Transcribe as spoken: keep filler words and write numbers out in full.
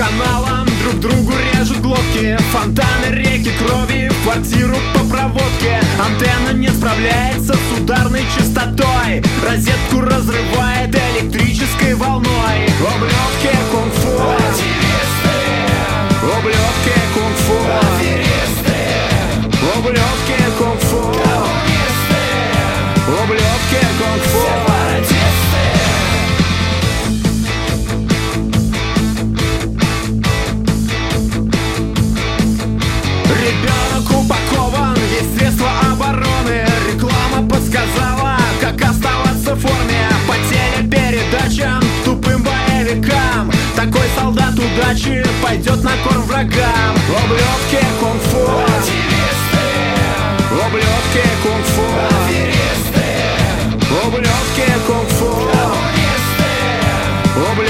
каналам друг другу режут глотки. Фонтаны, реки крови в квартиру по проводке. Антенна не справляется с ударной частотой. Розетку разрывает электрической волной. Ублюдки кунг-фу, ублюдки кунг-фу, ублюдки кунг-фу, ублюдки кунг-фу. Ребенок упакован, есть средства обороны. Реклама подсказала, как оставаться в форме. По телепередачам, тупым боевикам. Такой солдат удачи пойдет на корм врагам. Ублюдки кунг-фу, ублюдки кунг-фу, ублюдки кунг-фу, ублюдки